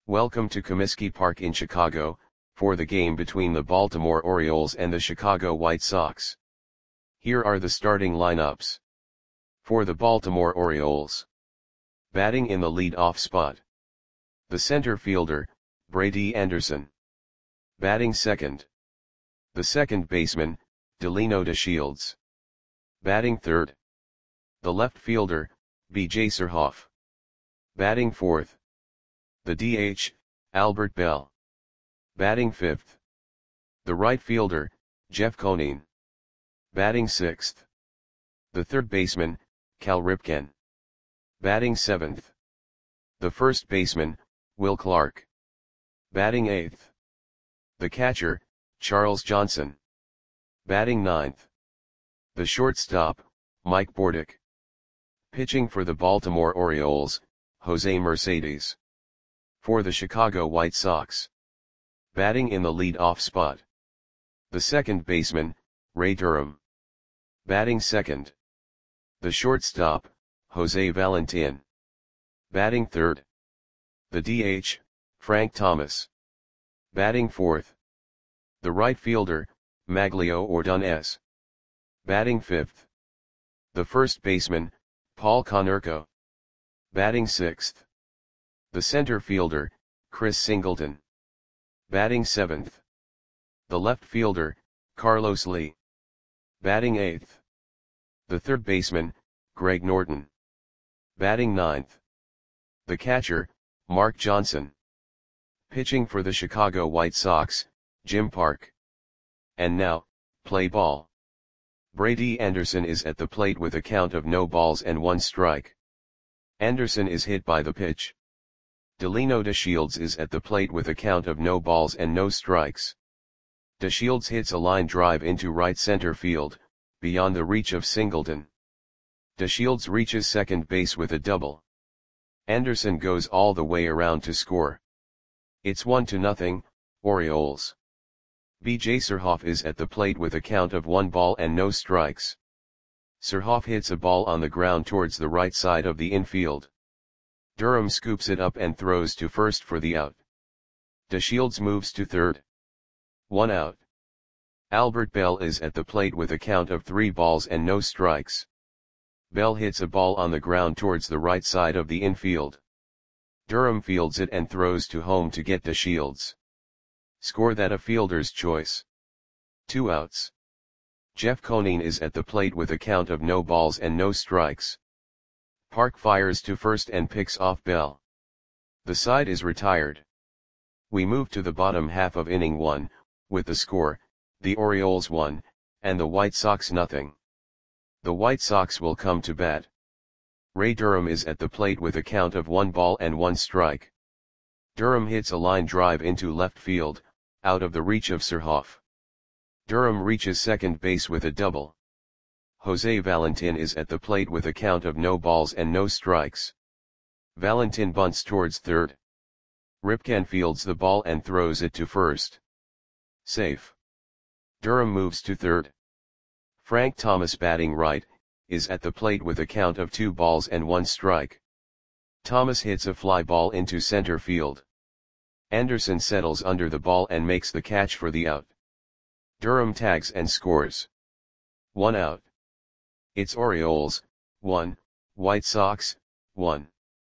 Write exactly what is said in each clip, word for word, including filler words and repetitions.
Welcome to Comiskey Park in Chicago, for the game between the Baltimore Orioles and the Chicago White Sox. Here are the starting lineups. For the Baltimore Orioles. Batting in the lead-off spot. The center fielder, Brady Anderson. Batting second. The second baseman, Delino DeShields. Batting third. The left fielder, B J Surhoff. Batting fourth. The D H, Albert Belle. Batting fifth. The right fielder, Jeff Conine. Batting sixth. The third baseman, Cal Ripken. Batting seventh. The first baseman, Will Clark. Batting eighth. The catcher, Charles Johnson. Batting ninth. The shortstop, Mike Bordick. Pitching for the Baltimore Orioles, Jose Mercedes. For the Chicago White Sox. Batting in the lead-off spot. The second baseman, Ray Durham. Batting second. The shortstop, Jose Valentin. Batting third. The D H, Frank Thomas. Batting fourth. The right fielder, Maglio Ordonez. Batting fifth. The first baseman, Paul Konerko. Batting sixth. The center fielder, Chris Singleton. Batting seventh. The left fielder, Carlos Lee. Batting eighth. The third baseman, Greg Norton. Batting ninth. The catcher, Mark Johnson. Pitching for the Chicago White Sox, Jim Park. And now, play ball. Brady Anderson is at the plate with a count of no balls and one strike. Anderson is hit by the pitch. Delino DeShields is at the plate with a count of no balls and no strikes. DeShields hits a line drive into right center field, beyond the reach of Singleton. DeShields reaches second base with a double. Anderson goes all the way around to score. It's one to nothing, Orioles. B J Surhoff is at the plate with a count of one ball and no strikes. Surhoff hits a ball on the ground towards the right side of the infield. Durham scoops it up and throws to first for the out. DeShields moves to third. One out. Albert Belle is at the plate with a count of three balls and no strikes. Belle hits a ball on the ground towards the right side of the infield. Durham fields it and throws to home to get DeShields. Score that a fielder's choice. Two outs. Jeff Conine is at the plate with a count of no balls and no strikes. Park fires to first and picks off Belle. The side is retired. We move to the bottom half of inning one, with the score, the Orioles one, and the White Sox nothing. The White Sox will come to bat. Ray Durham is at the plate with a count of one ball and one strike. Durham hits a line drive into left field, out of the reach of Surhoff. Durham reaches second base with a double. Jose Valentin is at the plate with a count of no balls and no strikes. Valentin bunts towards third. Ripken fields the ball and throws it to first. Safe. Durham moves to third. Frank Thomas, batting right, is at the plate with a count of two balls and one strike. Thomas hits a fly ball into center field. Anderson settles under the ball and makes the catch for the out. Durham tags and scores. One out. It's Orioles, one, White Sox, one.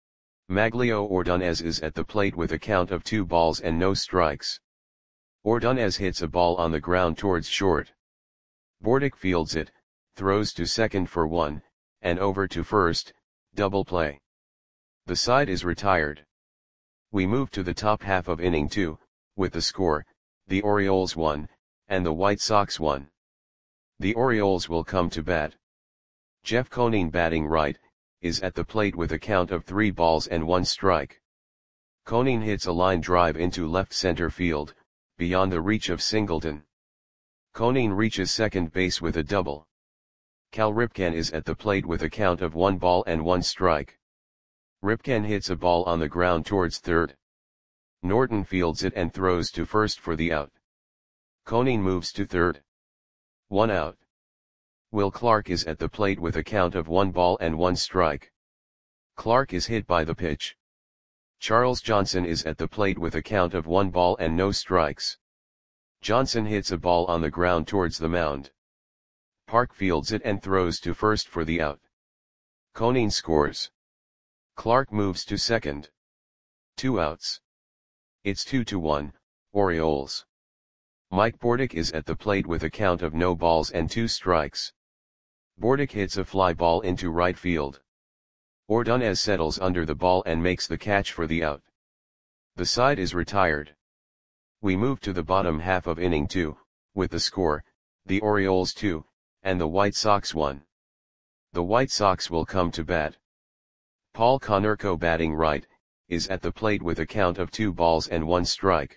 Maglio Ordonez is at the plate with a count of two balls and no strikes. Ordonez hits a ball on the ground towards short. Bordick fields it, throws to second for one, and over to first, double play. The side is retired. We move to the top half of inning two, with the score, the Orioles one, and the White Sox one. The Orioles will come to bat. Jeff Conine, batting right, is at the plate with a count of three balls and one strike. Conine hits a line drive into left center field, beyond the reach of Singleton. Conine reaches second base with a double. Cal Ripken is at the plate with a count of one ball and one strike. Ripken hits a ball on the ground towards third. Norton fields it and throws to first for the out. Conine moves to third. One out. Will Clark is at the plate with a count of one ball and one strike. Clark is hit by the pitch. Charles Johnson is at the plate with a count of one ball and no strikes. Johnson hits a ball on the ground towards the mound. Park fields it and throws to first for the out. Conine scores. Clark moves to second. Two outs. It's two to one, Orioles. Mike Bordick is at the plate with a count of no balls and two strikes. Bordick hits a fly ball into right field. Ordonez settles under the ball and makes the catch for the out. The side is retired. We move to the bottom half of inning two, with the score, the Orioles two, and the White Sox one. The White Sox will come to bat. Paul Konerko, batting right, is at the plate with a count of two balls and one strike.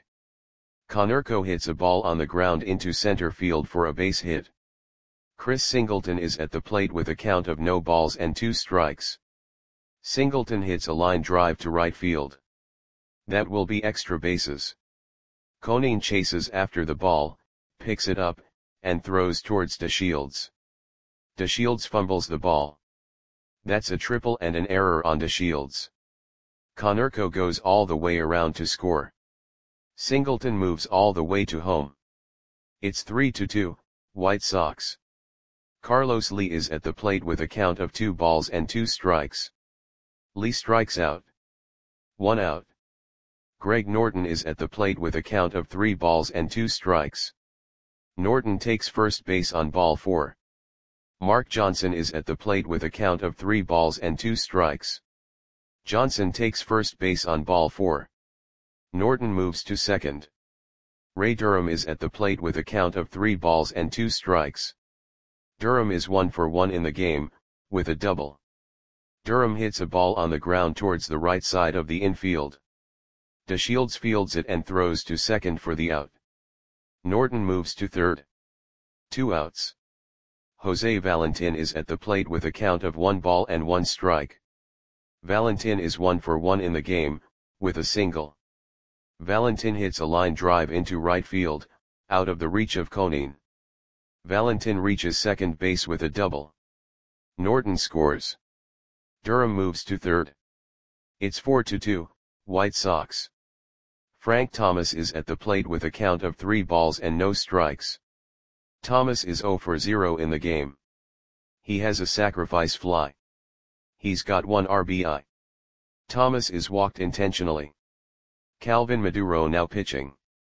Konerko hits a ball on the ground into center field for a base hit. Chris Singleton is at the plate with a count of no balls and two strikes. Singleton hits a line drive to right field. That will be extra bases. Conine chases after the ball, picks it up, and throws towards DeShields. DeShields fumbles the ball. That's a triple and an error on DeShields. Konerko goes all the way around to score. Singleton moves all the way to home. It's three to two, White Sox. Carlos Lee is at the plate with a count of two balls and two strikes. Lee strikes out. One out. Greg Norton is at the plate with a count of three balls and two strikes. Norton takes first base on ball four. Mark Johnson is at the plate with a count of three balls and two strikes. Johnson takes first base on ball four. Norton moves to second. Ray Durham is at the plate with a count of three balls and two strikes. Durham is one for one in the game, with a double. Durham hits a ball on the ground towards the right side of the infield. DeShields fields it and throws to second for the out. Norton moves to third. Two outs. Jose Valentin is at the plate with a count of one ball and one strike. Valentin is one for one in the game, with a single. Valentin hits a line drive into right field, out of the reach of Conine. Valentin reaches second base with a double. Norton scores. Durham moves to third. It's four to two, White Sox. Frank Thomas is at the plate with a count of three balls and no strikes. Thomas is zero for zero in the game. He has a sacrifice fly. He's got one R B I. Thomas is walked intentionally. Calvin Maduro now pitching.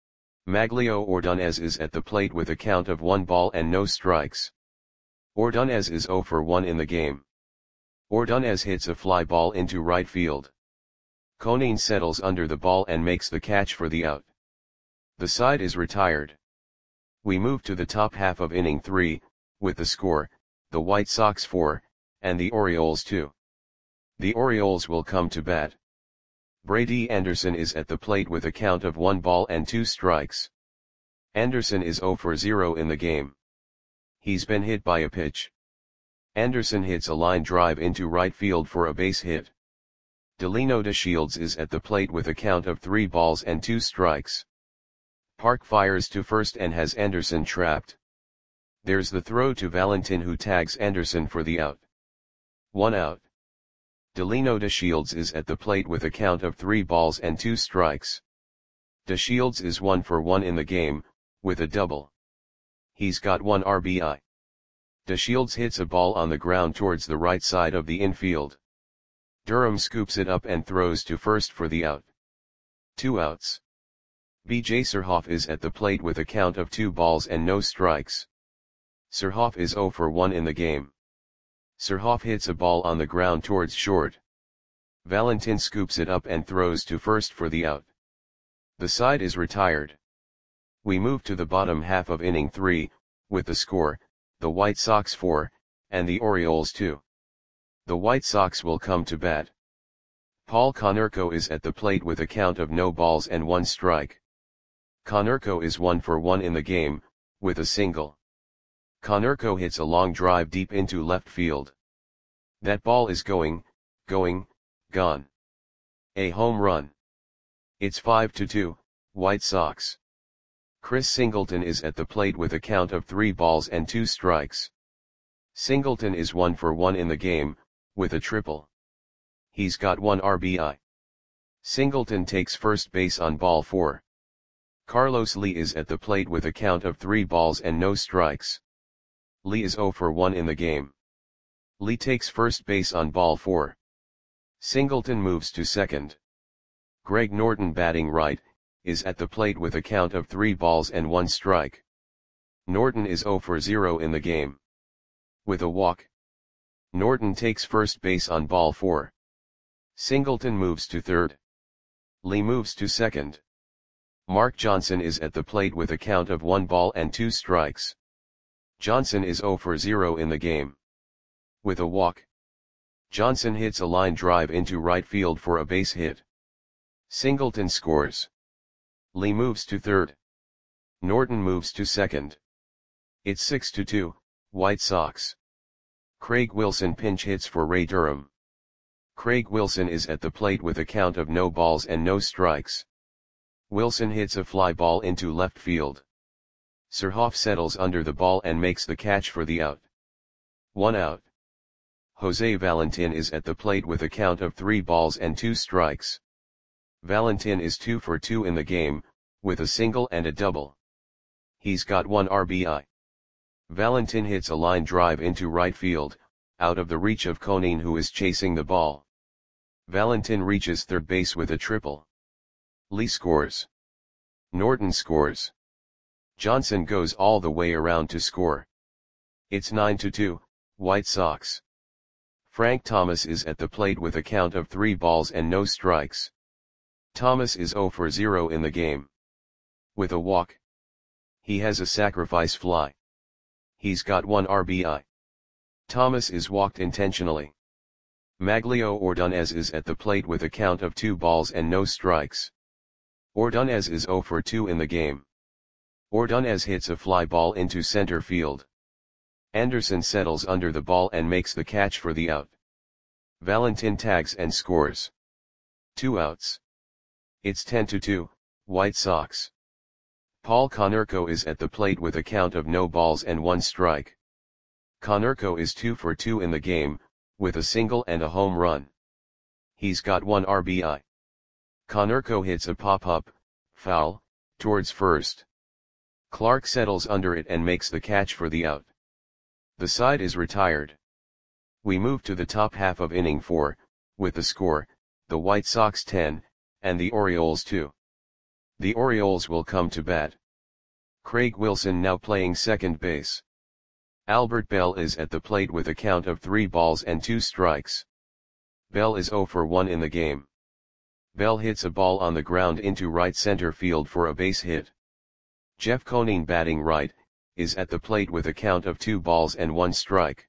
Maglio Ordonez is at the plate with a count of one ball and no strikes. Ordonez is zero for one in the game. Ordonez hits a fly ball into right field. Conine settles under the ball and makes the catch for the out. The side is retired. We move to the top half of inning three, with the score, the White Sox four, and the Orioles two. The Orioles will come to bat. Brady Anderson is at the plate with a count of one ball and two strikes. Anderson is zero for zero in the game. He's been hit by a pitch. Anderson hits a line drive into right field for a base hit. Delino DeShields is at the plate with a count of three balls and two strikes. Park fires to first and has Anderson trapped. There's the throw to Valentin, who tags Anderson for the out. One out. Delino DeShields is at the plate with a count of three balls and two strikes. DeShields is one for one in the game, with a double. He's got one R B I. DeShields hits a ball on the ground towards the right side of the infield. Durham scoops it up and throws to first for the out. Two outs. B J Surhoff is at the plate with a count of two balls and no strikes. Surhoff is zero for one in the game. Surhoff hits a ball on the ground towards short. Valentin scoops it up and throws to first for the out. The side is retired. We move to the bottom half of inning three, with the score, the White Sox four, and the Orioles two. The White Sox will come to bat. Paul Konerko is at the plate with a count of no balls and one strike. Konerko is one for one in the game, with a single. Konerko hits a long drive deep into left field. That ball is going, going, gone. A home run. It's five to two, White Sox. Chris Singleton is at the plate with a count of three balls and two strikes. Singleton is one for one in the game, with a triple. He's got one R B I. Singleton takes first base on ball four. Carlos Lee is at the plate with a count of three balls and no strikes. Lee is zero for one in the game. Lee takes first base on ball four. Singleton moves to second. Greg Norton, batting right, is at the plate with a count of three balls and one strike. Norton is zero for zero in the game. With a walk, Norton takes first base on ball four. Singleton moves to third. Lee moves to second. Mark Johnson is at the plate with a count of one ball and two strikes. Johnson is zero for zero in the game. With a walk, Johnson hits a line drive into right field for a base hit. Singleton scores. Lee moves to third. Norton moves to second. It's six to two, White Sox. Craig Wilson pinch hits for Ray Durham. Craig Wilson is at the plate with a count of no balls and no strikes. Wilson hits a fly ball into left field. Surhoff settles under the ball and makes the catch for the out. One out. Jose Valentin is at the plate with a count of three balls and two strikes. Valentin is two for two in the game, with a single and a double. He's got one R B I. Valentin hits a line drive into right field, out of the reach of Conine, who is chasing the ball. Valentin reaches third base with a triple. Lee scores. Norton scores. Johnson goes all the way around to score. It's nine to two, White Sox. Frank Thomas is at the plate with a count of three balls and no strikes. Thomas is zero for zero in the game. With a walk, he has a sacrifice fly. He's got one R B I. Thomas is walked intentionally. Maglio Ordonez is at the plate with a count of two balls and no strikes. Ordonez is zero for two in the game. Ordonez hits a fly ball into center field. Anderson settles under the ball and makes the catch for the out. Valentin tags and scores. Two outs. It's ten to two, White Sox. Paul Konerko is at the plate with a count of no balls and one strike. Konerko is two for two in the game, with a single and a home run. He's got one R B I. Konerko hits a pop-up, foul, towards first. Clark settles under it and makes the catch for the out. The side is retired. We move to the top half of inning four, with the score, the White Sox ten, and the Orioles two. The Orioles will come to bat. Craig Wilson now playing second base. Albert Bell is at the plate with a count of three balls and two strikes. Bell is zero for one in the game. Bell hits a ball on the ground into right center field for a base hit. Jeff Conine, batting right, is at the plate with a count of two balls and one strike.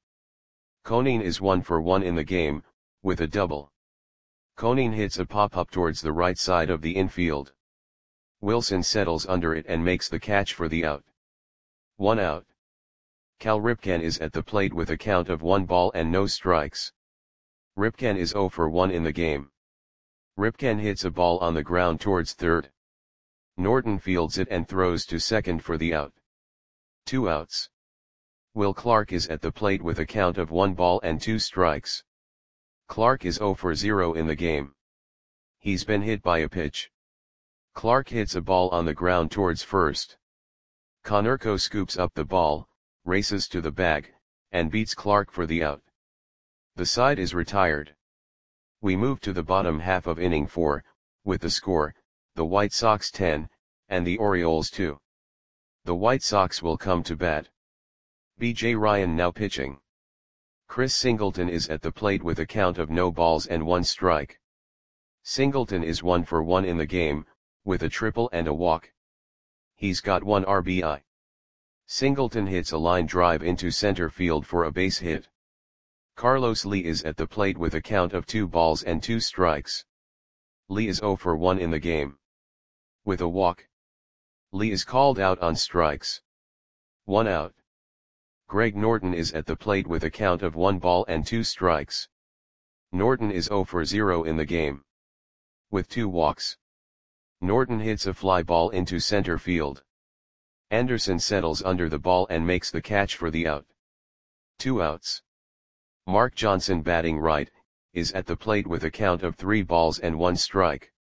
Conine is one for one in the game, with a double. Conine hits a pop-up towards the right side of the infield. Wilson settles under it and makes the catch for the out. One out. Cal Ripken is at the plate with a count of one ball and no strikes. Ripken is zero for one in the game. Ripken hits a ball on the ground towards third. Norton fields it and throws to second for the out. Two outs. Will Clark is at the plate with a count of one ball and two strikes. Clark is zero for zero in the game. He's been hit by a pitch. Clark hits a ball on the ground towards first. Konerko scoops up the ball, races to the bag, and beats Clark for the out. The side is retired. We move to the bottom half of inning four, with the score, the White Sox ten, and the Orioles two. The White Sox will come to bat. B J Ryan now pitching. Chris Singleton is at the plate with a count of no balls and one strike. Singleton is one for one in the game, with a triple and a walk. He's got one R B I. Singleton hits a line drive into center field for a base hit. Carlos Lee is at the plate with a count of two balls and two strikes. Lee is zero for one in the game. With a walk, Lee is called out on strikes. One out. Greg Norton is at the plate with a count of one ball and two strikes. Norton is zero for zero in the game. With two walks, Norton hits a fly ball into center field. Anderson settles under the ball and makes the catch for the out. Two outs. Mark Johnson, batting right, is at the plate with a count of three balls and one strike.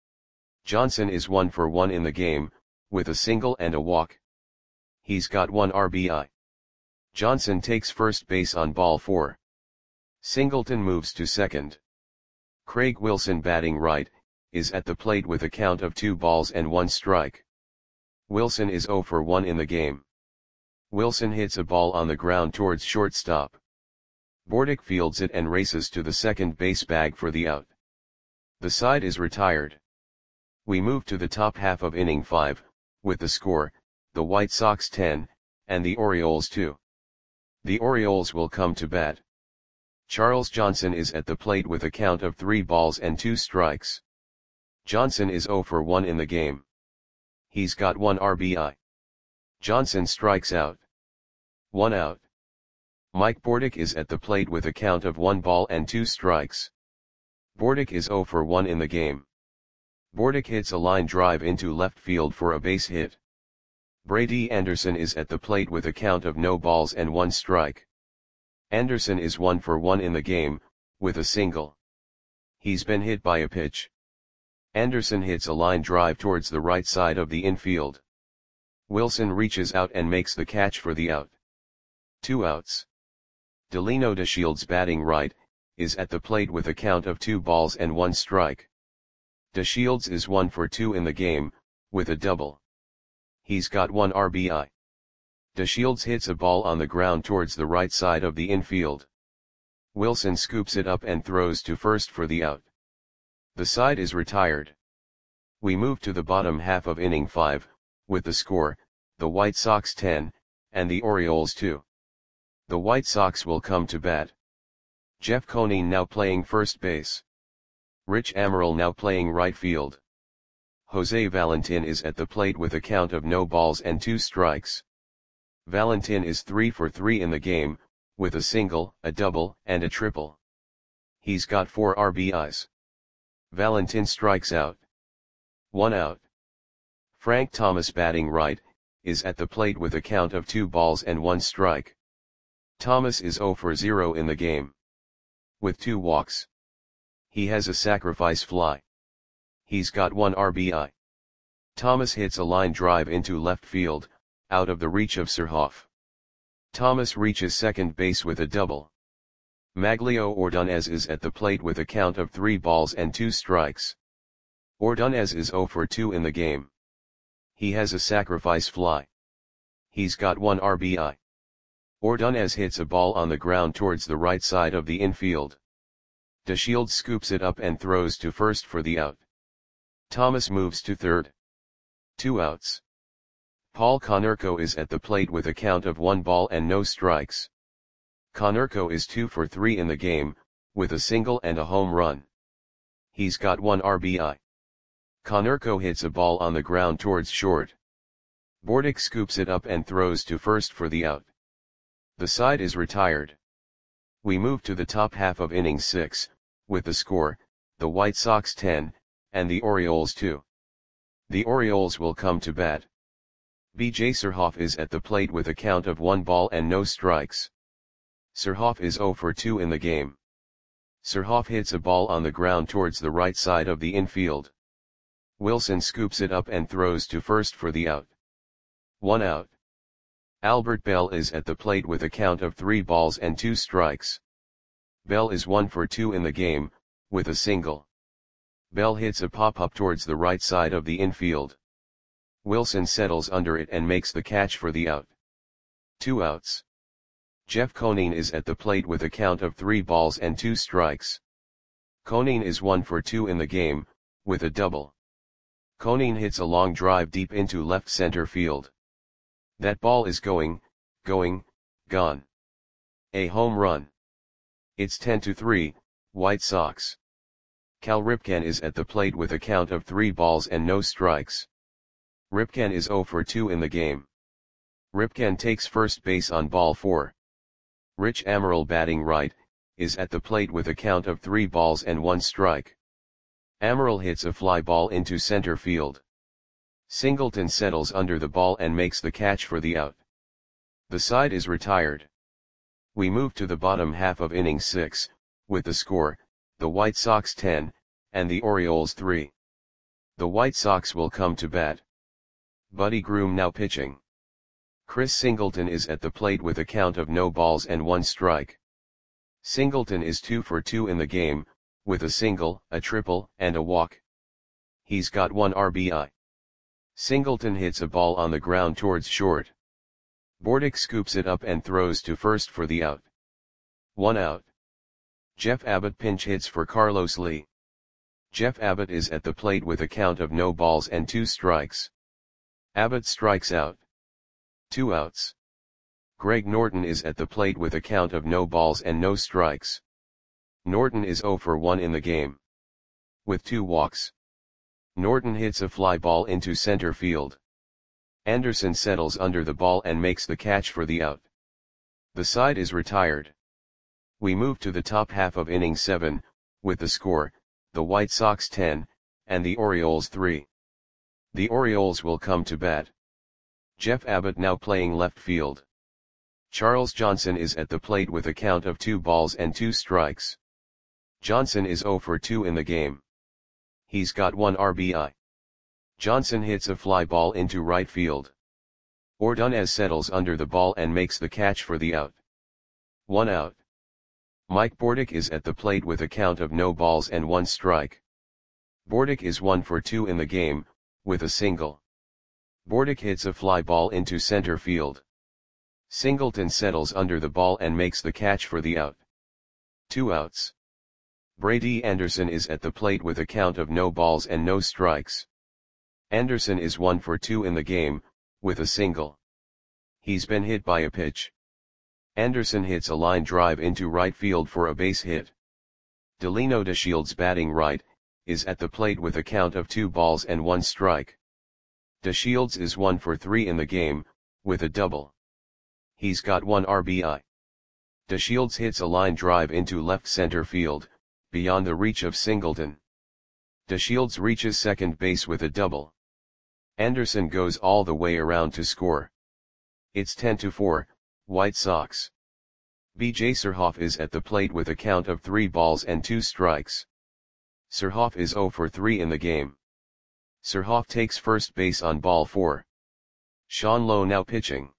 Johnson is one for one in the game, with a single and a walk. He's got one R B I. Johnson takes first base on ball four. Singleton moves to second. Craig Wilson, batting right, is at the plate with a count of two balls and one strike. Wilson is zero for one in the game. Wilson hits a ball on the ground towards shortstop. Bordick fields it and races to the second base bag for the out. The side is retired. We move to the top half of inning five, with the score, the White Sox ten, and the Orioles two. The Orioles will come to bat. Charles Johnson is at the plate with a count of three balls and two strikes. Johnson is zero for one in the game. He's got one R B I. Johnson strikes out. One out. Mike Bordick is at the plate with a count of one ball and two strikes. Bordick is zero for one in the game. Bordick hits a line drive into left field for a base hit. Brady Anderson is at the plate with a count of no balls and one strike. Anderson is one for one in the game, with a single. He's been hit by a pitch. Anderson hits a line drive towards the right side of the infield. Wilson reaches out and makes the catch for the out. Two outs. Delino DeShields, batting right, is at the plate with a count of two balls and one strike. DeShields is one for two in the game, with a double. He's got one R B I. DeShields hits a ball on the ground towards the right side of the infield. Wilson scoops it up and throws to first for the out. The side is retired. We move to the bottom half of inning five, with the score, the White Sox ten, and the Orioles two. The White Sox will come to bat. Jeff Conine now playing first base. Rich Amaral now playing right field. Jose Valentin is at the plate with a count of no balls and two strikes. Valentin is three for three in the game, with a single, a double, and a triple. He's got four R B Is. Valentin strikes out. One out. Frank Thomas, batting right, is at the plate with a count of two balls and one strike. Thomas is zero for zero in the game. With two walks. He has a sacrifice fly. He's got one R B I. Thomas hits a line drive into left field, out of the reach of Surhoff. Thomas reaches second base with a double. Maglio Ordonez is at the plate with a count of three balls and two strikes. Ordonez is zero for two in the game. He has a sacrifice fly. He's got one R B I. Ordonez hits a ball on the ground towards the right side of the infield. DeShields scoops it up and throws to first for the out. Thomas moves to third. Two outs. Paul Konerko is at the plate with a count of one ball and no strikes. Konerko is two for three in the game, with a single and a home run. He's got one R B I. Konerko hits a ball on the ground towards short. Bordick scoops it up and throws to first for the out. The side is retired. We move to the top half of inning six, with the score, the White Sox ten, and the Orioles two. The Orioles will come to bat. B J Surhoff is at the plate with a count of one ball and no strikes. Surhoff is zero for two in the game. Surhoff hits a ball on the ground towards the right side of the infield. Wilson scoops it up and throws to first for the out. One out. Albert Bell is at the plate with a count of three balls and two strikes. Bell is one for two in the game, with a single. Bell hits a pop-up towards the right side of the infield. Wilson settles under it and makes the catch for the out. Two outs. Jeff Conine is at the plate with a count of three balls and two strikes. Conine is one for two in the game, with a double. Conine hits a long drive deep into left center field. That ball is going, going, gone. A home run. It's ten to three, White Sox. Cal Ripken is at the plate with a count of three balls and no strikes. Ripken is zero for two in the game. Ripken takes first base on ball four. Rich Amaral, batting right, is at the plate with a count of three balls and one strike. Amaral hits a fly ball into center field. Singleton settles under the ball and makes the catch for the out. The side is retired. We move to the bottom half of inning six, with the score, the White Sox ten, and the Orioles three. The White Sox will come to bat. Buddy Groom now pitching. Chris Singleton is at the plate with a count of no balls and one strike. Singleton is two for two in the game, with a single, a triple, and a walk. He's got one R B I. Singleton hits a ball on the ground towards short. Bordick scoops it up and throws to first for the out. One out. Jeff Abbott pinch hits for Carlos Lee. Jeff Abbott is at the plate with a count of no balls and two strikes. Abbott strikes out. Two outs. Greg Norton is at the plate with a count of no balls and no strikes. Norton is zero for one in the game. With two walks. Norton hits a fly ball into center field. Anderson settles under the ball and makes the catch for the out. The side is retired. We move to the top half of inning seven, with the score, the White Sox ten, and the Orioles three. The Orioles will come to bat. Jeff Abbott now playing left field. Charles Johnson is at the plate with a count of two balls and two strikes. Johnson is zero for two in the game. He's got one R B I. Johnson hits a fly ball into right field. Ordonez settles under the ball and makes the catch for the out. One out. Mike Bordick is at the plate with a count of no balls and one strike. Bordick is one for two in the game, with a single. Bordick hits a fly ball into center field. Singleton settles under the ball and makes the catch for the out. Two outs. Brady Anderson is at the plate with a count of no balls and no strikes. Anderson is one for two in the game, with a single. He's been hit by a pitch. Anderson hits a line drive into right field for a base hit. Delino DeShields batting right, is at the plate with a count of two balls and one strike. DeShields is one for three in the game, with a double. He's got one R B I. DeShields hits a line drive into left center field, beyond the reach of Singleton. DeShields reaches second base with a double. Anderson goes all the way around to score. It's ten to four, White Sox. B J Surhoff is at the plate with a count of three balls and two strikes. Surhoff is zero for three in the game. Surhoff takes first base on ball four. Sean Lowe now pitching.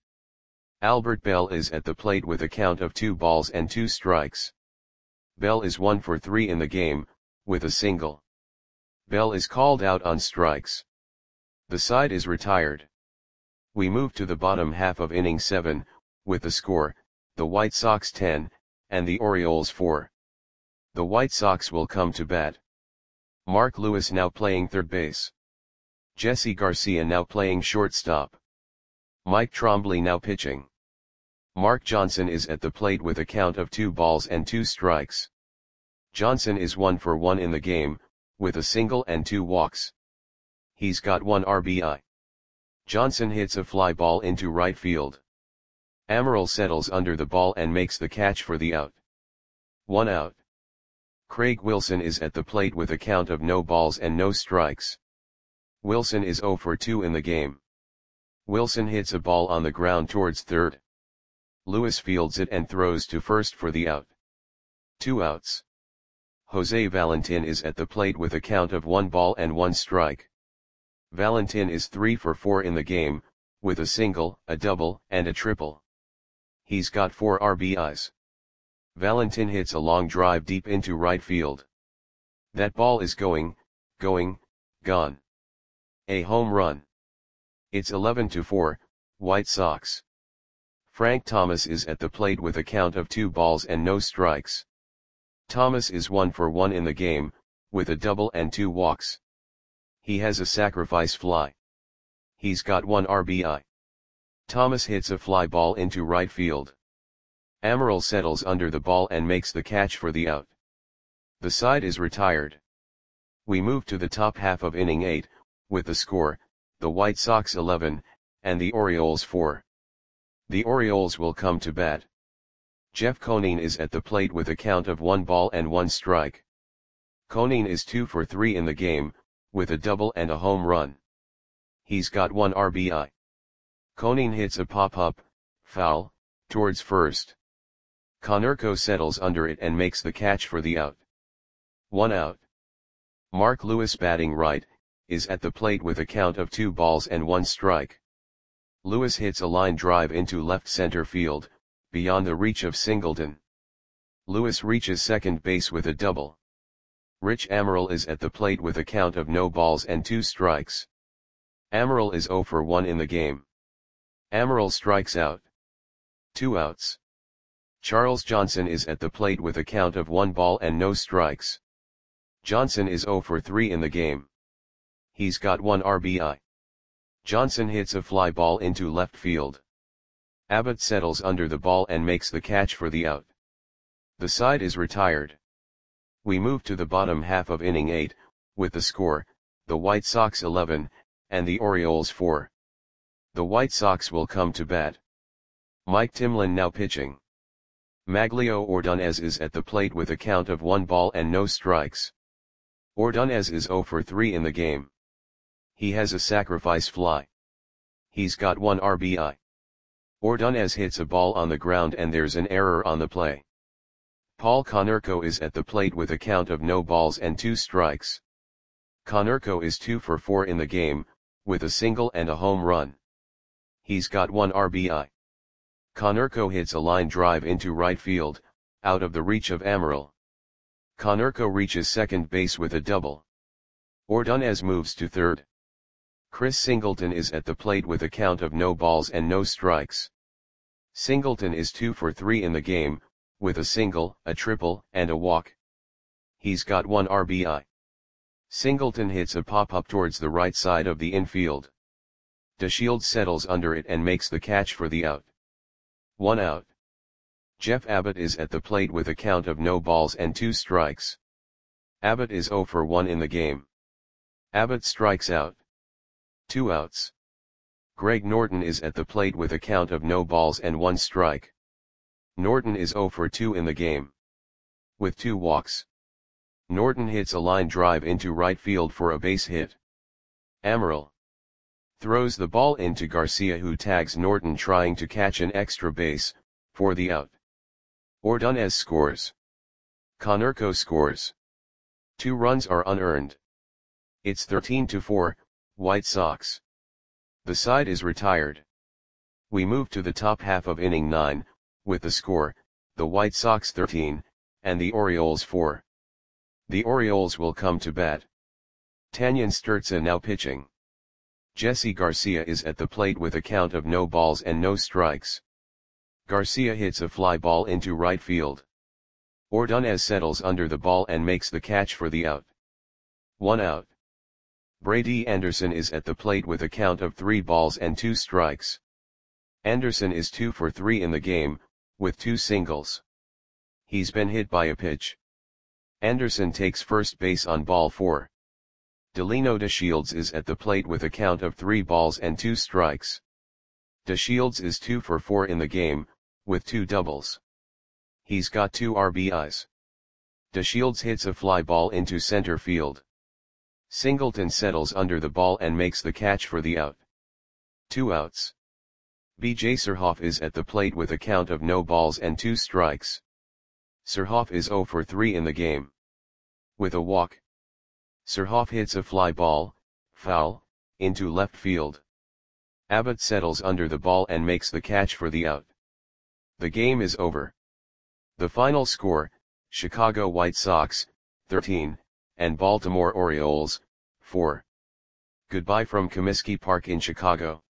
Albert Bell is at the plate with a count of two balls and two strikes. Bell is one for three in the game, with a single. Bell is called out on strikes. The side is retired. We move to the bottom half of inning seven, with the score, the White Sox ten, and the Orioles four. The White Sox will come to bat. Mark Lewis now playing third base. Jesse Garcia now playing shortstop. Mike Trombley now pitching. Mark Johnson is at the plate with a count of two balls and two strikes. Johnson is one for one in the game, with a single and two walks. He's got one R B I. Johnson hits a fly ball into right field. Amaral settles under the ball and makes the catch for the out. One out. Craig Wilson is at the plate with a count of no balls and no strikes. Wilson is zero for two in the game. Wilson hits a ball on the ground towards third. Lewis fields it and throws to first for the out. Two outs. Jose Valentin is at the plate with a count of one ball and one strike. Valentin is three for four in the game, with a single, a double, and a triple. He's got four R B Is. Valentin hits a long drive deep into right field. That ball is going, going, gone. A home run. It's eleven to four, White Sox. Frank Thomas is at the plate with a count of two balls and no strikes. Thomas is one for one in the game, with a double and two walks. He has a sacrifice fly. He's got one R B I. Thomas hits a fly ball into right field. Amaral settles under the ball and makes the catch for the out. The side is retired. We move to the top half of inning eight, with the score, the White Sox eleven, and the Orioles four. The Orioles will come to bat. Jeff Conine is at the plate with a count of one ball and one strike. Conine is two for three in the game, with a double and a home run. He's got one R B I. Conine hits a pop-up, foul, towards first. Konerko settles under it and makes the catch for the out. One out. Mark Lewis batting right, is at the plate with a count of two balls and one strike. Lewis hits a line drive into left center field, beyond the reach of Singleton. Lewis reaches second base with a double. Rich Amaral is at the plate with a count of no balls and two strikes. Amaral is zero for one in the game. Amaral strikes out. Two outs. Charles Johnson is at the plate with a count of one ball and no strikes. Johnson is zero for three in the game. He's got one R B I. Johnson hits a fly ball into left field. Abbott settles under the ball and makes the catch for the out. The side is retired. We move to the bottom half of inning eight, with the score, the White Sox eleven, and the Orioles four. The White Sox will come to bat. Mike Timlin now pitching. Maglio Ordonez is at the plate with a count of one ball and no strikes. Ordonez is zero for three in the game. He has a sacrifice fly. He's got one R B I. Ordonez hits a ball on the ground and there's an error on the play. Paul Konerko is at the plate with a count of no balls and two strikes. Konerko is two for four in the game, with a single and a home run. He's got one R B I. Konerko hits a line drive into right field, out of the reach of Amaral. Konerko reaches second base with a double. Ordonez moves to third. Chris Singleton is at the plate with a count of no balls and no strikes. Singleton is two for three in the game, with a single, a triple, and a walk. He's got one R B I. Singleton hits a pop-up towards the right side of the infield. DeShields settles under it and makes the catch for the out. One out. Jeff Abbott is at the plate with a count of no balls and two strikes. Abbott is zero for one in the game. Abbott strikes out. Two outs. Greg Norton is at the plate with a count of no balls and one strike. Norton is zero for two in the game. With two walks. Norton hits a line drive into right field for a base hit. Amaral throws the ball into Garcia, who tags Norton trying to catch an extra base, for the out. Ordonez scores. Konerko scores. Two runs are unearned. It's thirteen to four, White Sox. The side is retired. We move to the top half of inning nine, with the score, the White Sox thirteen, and the Orioles four. The Orioles will come to bat. Tanyan Sturtza now pitching. Jesse Garcia is at the plate with a count of no balls and no strikes. Garcia hits a fly ball into right field. Ordonez settles under the ball and makes the catch for the out. One out. Brady Anderson is at the plate with a count of three balls and two strikes. Anderson is two for three in the game, with two singles. He's been hit by a pitch. Anderson takes first base on ball four. Delino DeShields is at the plate with a count of three balls and two strikes. DeShields is two for four in the game, with two doubles. He's got two R B Is. DeShields hits a fly ball into center field. Singleton settles under the ball and makes the catch for the out. Two outs. B J Surhoff is at the plate with a count of no balls and two strikes. Surhoff is zero for three in the game. With a walk. Surhoff hits a fly ball, foul, into left field. Abbott settles under the ball and makes the catch for the out. The game is over. The final score, Chicago White Sox, thirteen, and Baltimore Orioles, four. Goodbye from Comiskey Park in Chicago.